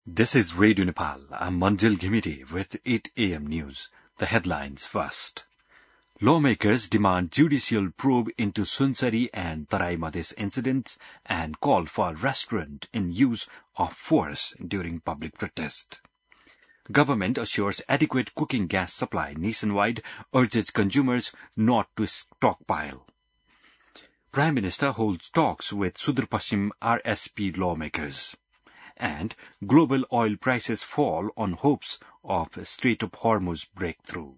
This is Radio Nepal. I'm Manjil Ghimire with 8 a.m. news. The headlines first. Lawmakers demand judicial probe into Sunsari and Tarai Madhes incidents and call for restraint in use of force during public protest. Government assures adequate cooking gas supply nationwide, urges consumers not to stockpile. Prime Minister holds talks with Sudur Paschim RSP lawmakers. And global oil prices fall on hopes of Strait of Hormuz breakthrough.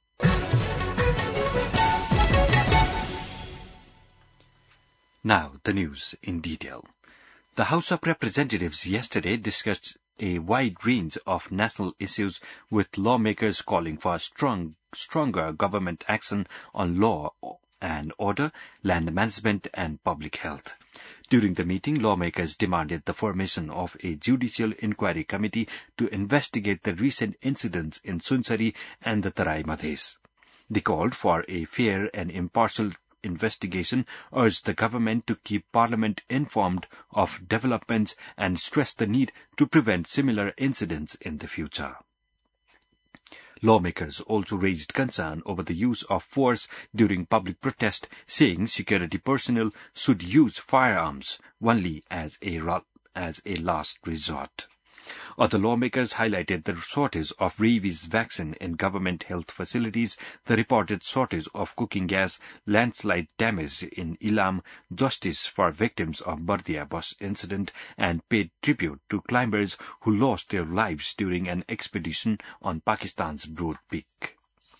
Now, the news in detail. The House of Representatives yesterday discussed a wide range of national issues, with lawmakers calling for stronger government action on law and order, land management, and public health. During the meeting, lawmakers demanded the formation of a judicial inquiry committee to investigate the recent incidents in Sunsari and the Tarai Madhes. They called for a fair and impartial investigation, urged the government to keep Parliament informed of developments, and stressed the need to prevent similar incidents in the future. Lawmakers also raised concern over the use of force during public protest, saying security personnel should use firearms only as a last resort. Other lawmakers highlighted the shortage of rabies vaccine in government health facilities, the reported shortage of cooking gas, landslide damage in Ilam, justice for victims of Bardia bus incident, and paid tribute to climbers who lost their lives during an expedition on Pakistan's Broad Peak.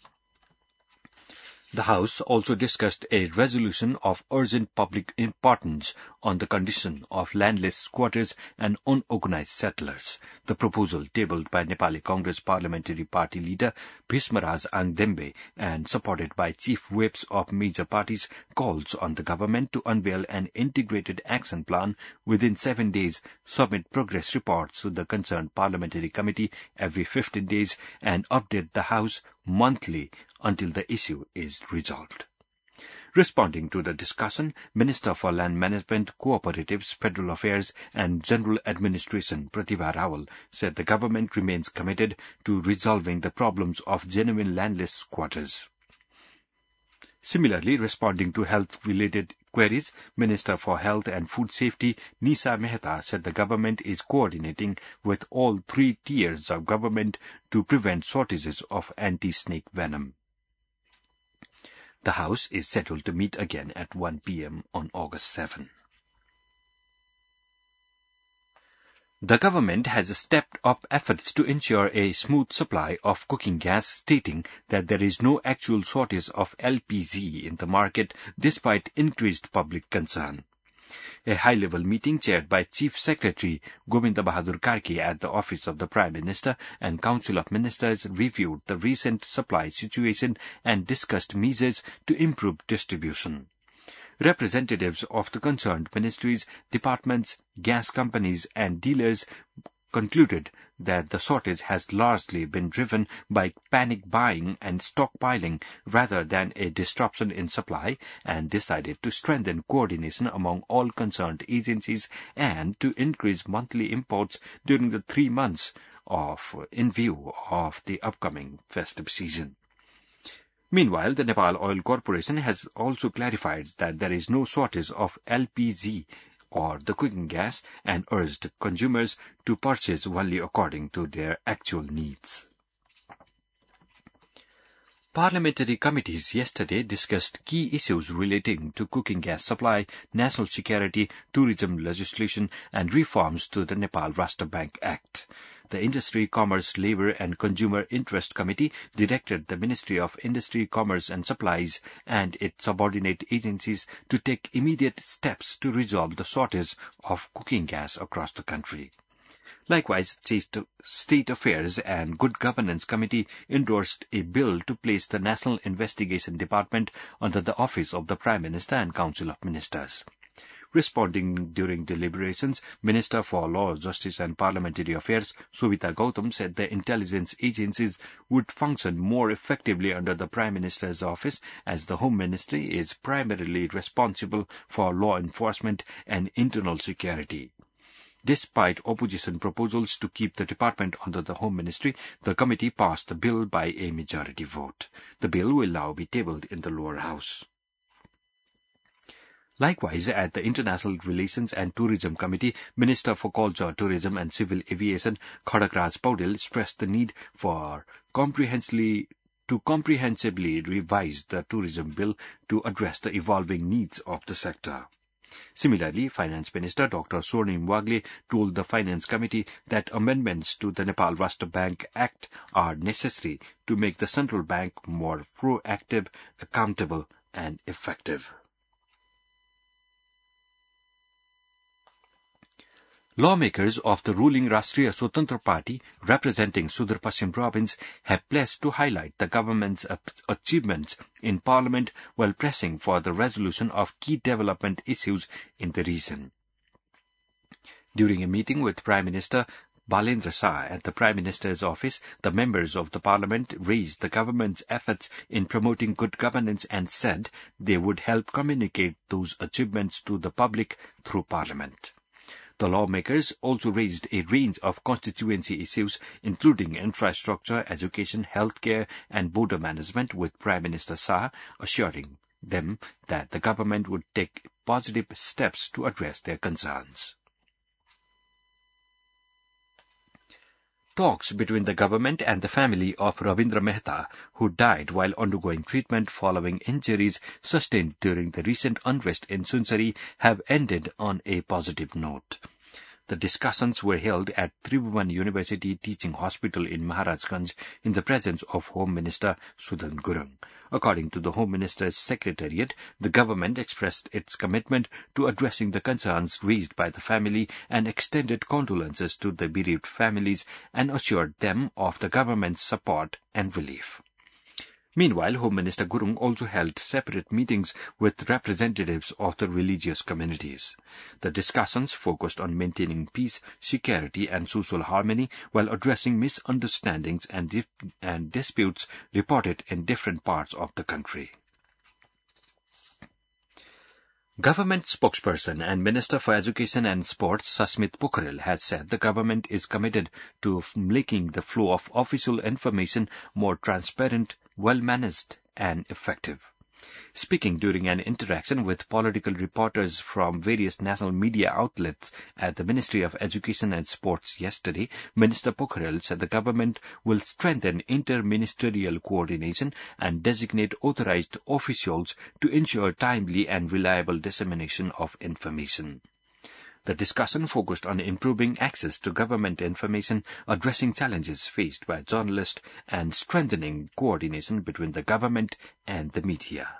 The House also discussed a resolution of urgent public importance on the condition of landless squatters and unorganized settlers. The proposal, tabled by Nepali Congress Parliamentary Party leader Bhishmaraj Angdembe and supported by chief whips of major parties, calls on the government to unveil an integrated action plan within 7 days, submit progress reports to the concerned parliamentary committee every 15 days, and update the House monthly until the issue is resolved. Responding to the discussion, Minister for Land Management, Cooperatives, Federal Affairs and General Administration Pratibha Rawal said the government remains committed to resolving the problems of genuine landless squatters. Similarly, responding to health-related queries, Minister for Health and Food Safety Nisa Mehta said the government is coordinating with all 3 tiers of government to prevent shortages of anti-snake venom. The House is scheduled to meet again at 1 p.m. on August 7. The government has stepped up efforts to ensure a smooth supply of cooking gas, stating that there is no actual shortage of LPG in the market despite increased public concern. A high-level meeting chaired by Chief Secretary Govinda Bahadur Karki at the Office of the Prime Minister and Council of Ministers reviewed the recent supply situation and discussed measures to improve distribution. Representatives of the concerned ministries, departments, gas companies and dealers concluded that the shortage has largely been driven by panic buying and stockpiling rather than a disruption in supply, and decided to strengthen coordination among all concerned agencies and to increase monthly imports during the 3 months in view of the upcoming festive season. Meanwhile, the Nepal Oil Corporation has also clarified that there is no shortage of LPG or the cooking gas and urged consumers to purchase only according to their actual needs. Parliamentary committees yesterday discussed key issues relating to cooking gas supply, national security, tourism legislation, and reforms to the Nepal Rashtra Bank Act. The Industry, Commerce, Labour and Consumer Interest Committee directed the Ministry of Industry, Commerce and Supplies and its subordinate agencies to take immediate steps to resolve the shortage of cooking gas across the country. Likewise, State Affairs and Good Governance Committee endorsed a bill to place the National Investigation Department under the Office of the Prime Minister and Council of Ministers. Responding during deliberations, Minister for Law, Justice and Parliamentary Affairs, Sobhita Gautam, said the intelligence agencies would function more effectively under the Prime Minister's office, as the Home Ministry is primarily responsible for law enforcement and internal security. Despite opposition proposals to keep the department under the Home Ministry, the committee passed the bill by a majority vote. The bill will now be tabled in the lower house. Likewise, at the International Relations and Tourism Committee, Minister for Culture, Tourism and Civil Aviation, Khadakraj Paudel, stressed the need for comprehensively revise the tourism bill to address the evolving needs of the sector. Similarly, Finance Minister Dr. Swarnim Wagle told the Finance Committee that amendments to the Nepal Rashtra Bank Act are necessary to make the central bank more proactive, accountable and effective. Lawmakers of the ruling Rashtriya Swatantra Party, representing Sudar Paschim Province, have pledged to highlight the government's achievements in Parliament while pressing for the resolution of key development issues in the region. During a meeting with Prime Minister Balendra Shah at the Prime Minister's office, the members of the Parliament raised the government's efforts in promoting good governance and said they would help communicate those achievements to the public through Parliament. The lawmakers also raised a range of constituency issues, including infrastructure, education, healthcare, and border management, with Prime Minister Shah assuring them that the government would take positive steps to address their concerns. Talks between the government and the family of Ravindra Mehta, who died while undergoing treatment following injuries sustained during the recent unrest in Sunsari, have ended on a positive note. The discussions were held at Tribhuvan University Teaching Hospital in Maharajganj in the presence of Home Minister Sudan Gurung. According to the Home Minister's Secretariat, the government expressed its commitment to addressing the concerns raised by the family and extended condolences to the bereaved families and assured them of the government's support and relief. Meanwhile, Home Minister Gurung also held separate meetings with representatives of the religious communities. The discussions focused on maintaining peace, security and social harmony while addressing misunderstandings and disputes reported in different parts of the country. Government spokesperson and Minister for Education and Sports Sasmit Pokhrel has said the government is committed to making the flow of official information more transparent, well-managed and effective. Speaking during an interaction with political reporters from various national media outlets at the Ministry of Education and Sports yesterday, Minister Pokhrel said the government will strengthen inter-ministerial coordination and designate authorized officials to ensure timely and reliable dissemination of information. The discussion focused on improving access to government information, addressing challenges faced by journalists, and strengthening coordination between the government and the media.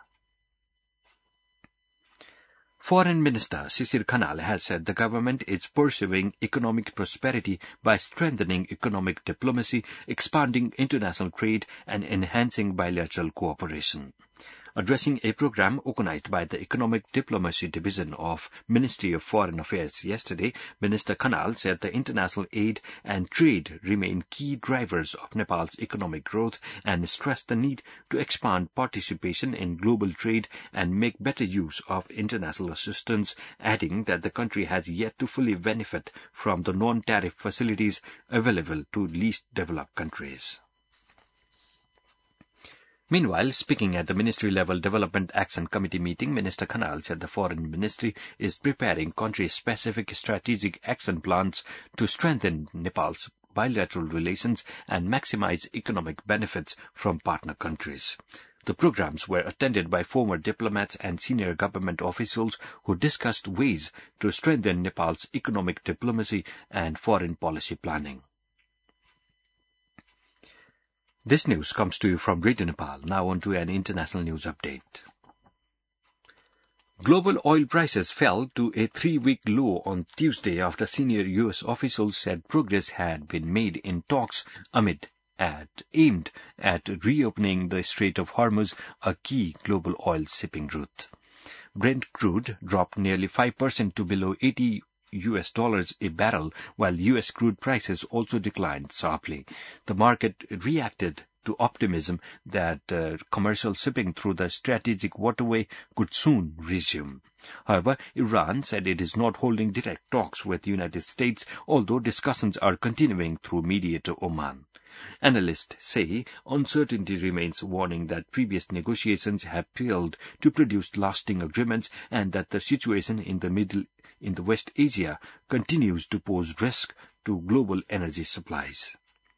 Foreign Minister Shishir Khanal has said the government is pursuing economic prosperity by strengthening economic diplomacy, expanding international trade, and enhancing bilateral cooperation. Addressing a program organized by the Economic Diplomacy Division of Ministry of Foreign Affairs yesterday, Minister Khanal said the international aid and trade remain key drivers of Nepal's economic growth and stressed the need to expand participation in global trade and make better use of international assistance, adding that the country has yet to fully benefit from the non-tariff facilities available to least developed countries. Meanwhile, speaking at the ministry-level Development Action Committee meeting, Minister Khanal said the Foreign Ministry is preparing country-specific strategic action plans to strengthen Nepal's bilateral relations and maximize economic benefits from partner countries. The programs were attended by former diplomats and senior government officials who discussed ways to strengthen Nepal's economic diplomacy and foreign policy planning. This news comes to you from Radio Nepal. Now on to an international news update. Global oil prices fell to a 3-week low on Tuesday after senior U.S. officials said progress had been made in talks aimed at reopening the Strait of Hormuz, a key global oil shipping route. Brent crude dropped nearly 5% to below $80 a barrel, while U.S. crude prices also declined sharply. The market reacted to optimism that commercial shipping through the strategic waterway could soon resume. However, Iran said it is not holding direct talks with the United States, although discussions are continuing through mediator Oman. Analysts say uncertainty remains, warning that previous negotiations have failed to produce lasting agreements and that the situation in the West Asia continues to pose risk to global energy supplies.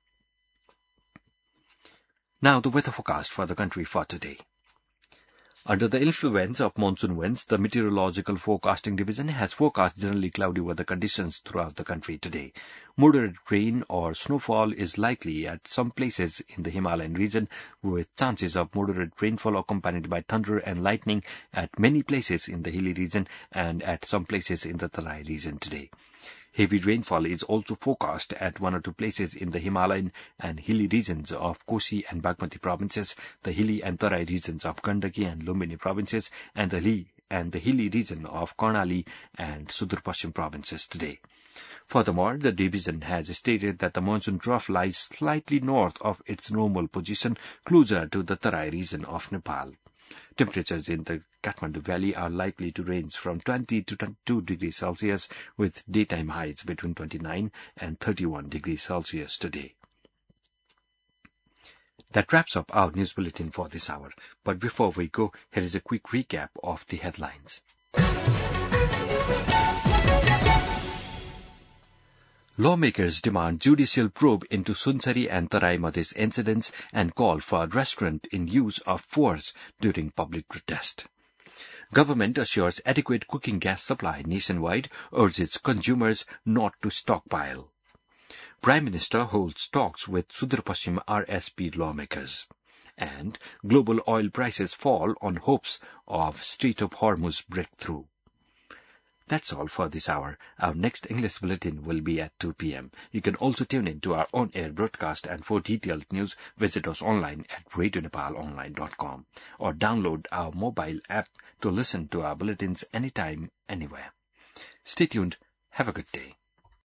Now the weather forecast for the country for today. Under the influence of monsoon winds, the Meteorological Forecasting Division has forecast generally cloudy weather conditions throughout the country today. Moderate rain or snowfall is likely at some places in the Himalayan region, with chances of moderate rainfall accompanied by thunder and lightning at many places in the hilly region and at some places in the Tarai region today. Heavy rainfall is also forecast at one or two places in the Himalayan and hilly regions of Kosi and Bagmati provinces, the hilly and Tarai regions of Gandaki and Lumbini provinces, and the hilly region of Karnali and Sudur Paschim provinces today. Furthermore, the division has stated that the monsoon trough lies slightly north of its normal position, closer to the Tarai region of Nepal. Temperatures in the Kathmandu Valley are likely to range from 20 to 22 degrees Celsius, with daytime highs between 29 and 31 degrees Celsius today. That wraps up our news bulletin for this hour. But before we go, here is a quick recap of the headlines. Lawmakers demand judicial probe into Sunsari and Tarai Madhesh incidents and call for restraint in use of force during public protest. Government assures adequate cooking gas supply nationwide, urges consumers not to stockpile. Prime Minister holds talks with Sudur Paschim RSP lawmakers. And global oil prices fall on hopes of Strait of Hormuz breakthrough. That's all for this hour. Our next English bulletin will be at 2 p.m. You can also tune in to our on-air broadcast, and for detailed news, visit us online at RadioNepalOnline.com or download our mobile app to listen to our bulletins anytime, anywhere. Stay tuned. Have a good day.